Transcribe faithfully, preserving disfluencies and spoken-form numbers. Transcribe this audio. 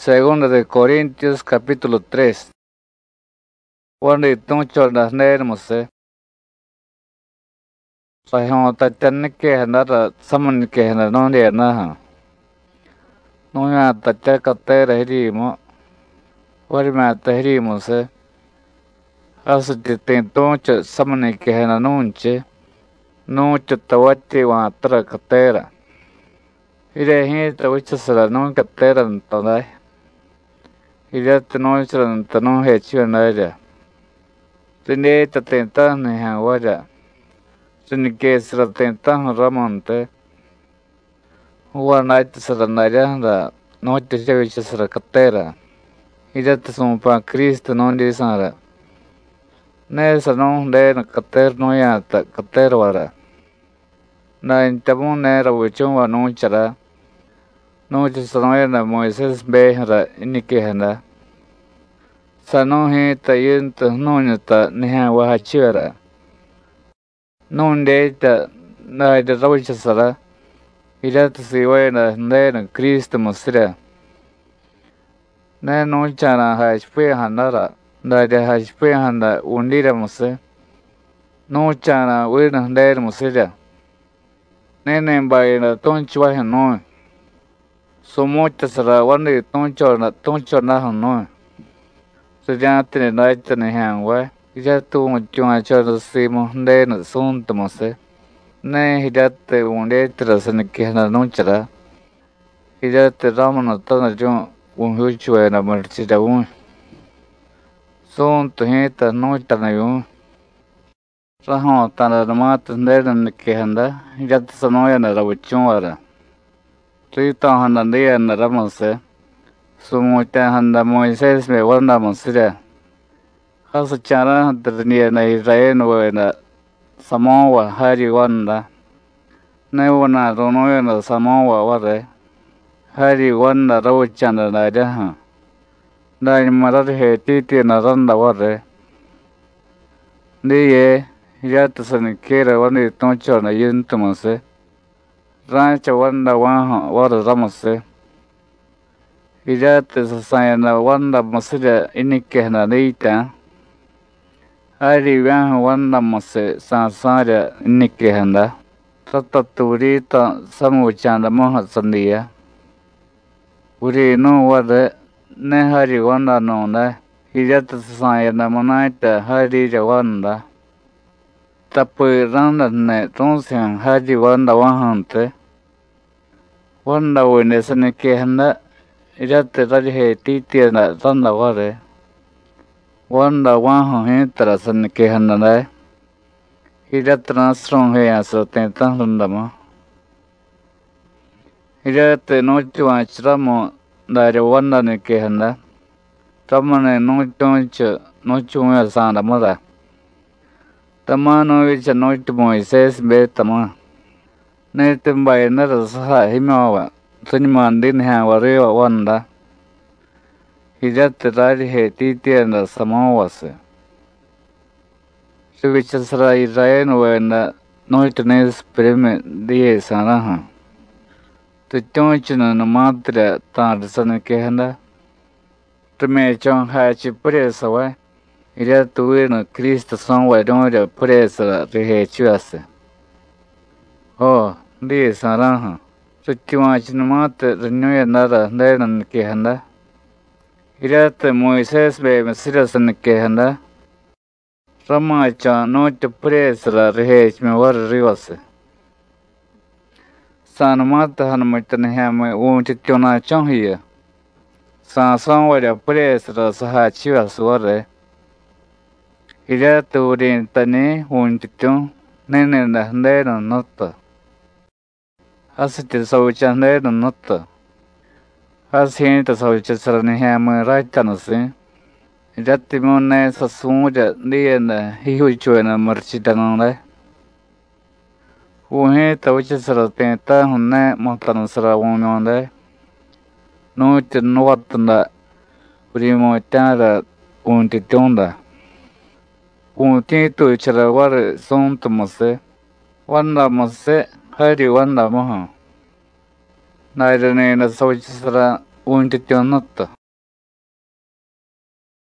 Segunda de Corintios capítulo tres. Wani tuncho na ner mose. Sahon ta chan ke hanara saman ke hanara non de na ha. No ya ta cha ka te rehri mo. Wari ma ta hri mose. As de ten tuncho saman ke hanara non che. No cha tawati wa tra ka tera. Ire hi ta wicha sara non ka tera ntodai. Ire ta no chra ntano he chiwa na ja. Tene ta tenta ne ha wara. Tene ke sra tenta ramonte. Huwa naita sra nara da no te javicha sra katera. Ida ta sumpa Cristo non di sara. Ne sa non de na kater no ya ta kater wara. Na intamun ne ra wichon wa no chara. No te sa no ya na Moises be ra inike hana. Sa no he ta yun ta no ya ta ne ha wa ha chiwara. Non de ta na da rawicha sara. Ida ta si wa na ne na Cristo mosira. Ne no chana ha shpe hanara. Na de ha shpe handa undira mose. No chana we na der mosira. Ne ne bai na tonchi wa no. So mucha sara wani toncho na toncho na no. So ya tene na tene hang wa. Ya tu mo chunga chara si mo de na sun to mose. Ne hidate unde trasane ke na no chara. Hidate ramana tana jo un huchwe na marchida un. Son to heta no tana yun. Rahon tana ramata nderan ke handa. Hidate sanoya na rawichun wara. Rita handa ndeya na ramanse. Sumuita handa Moises me wanda monsira. Hasa chara drnia na Israel wa na Samoa hari wanda. Ne wana ronoya na Samoa ware. Hari wanda rawchana na jaha. Dai marar he titi na randa ware. Diye yata san kera wani toncho na yuntumase. Rancha wanda waha wara ramase. Ijata sasaya na wanda masira inike na neita. Hari waha wanda mase sansara inike handa. Tata turita samuchanda moha sandiya. Uri no wada ne hari wanda no na. Ijata sasaya na manaita hari wanda. Tapu randa ne tonsian hari wanda wahante. Wanda wine sanike handa. Ijata rari he titi na randa ware. Wanda waho he tara sanike handa na. Ijata na strong he aso tenta randa mo. Ijata no chuan chiramo dari wanda nike handa. Tamane no choncho no chuan sanda mada. Tama no vicha no tu Moises be tama. Ne tembai na rasa himawa. Sanimandin ha warewa wanda. Hijat rari he titi na samawase. Suvicha sara Israel wena no itanes preme diye sanaha. Tu chonchina na matra tar sanike handa. Tume chon hachi presa wa. Ira tuwe na Cristo son wa donja presa rehe chuase. Oh, diye sanaha. Suchuan chinamata renuya nara neran ke handa. Irata Moises be masira san ke handa. Rama cha no te presra rehech me war rivase. Sanamata hanamata hame un chichona chonhiya. San son wada presra saha chivas ware. Irata urin tane un chichon nene na neran nota. Asite saucha nero nota. Asienta saucha sarani hama raitanase. Jati mone sa sumuja diena hihuchuena marchitanone. Uhe taucha saratenta hunne mohtana sarawononde. Noite nuatanda urimo tara untitonda. Untitu charaware sontamase. Wanda mase. Hari wanda moha. Nairane na sauchisara uintitionnotto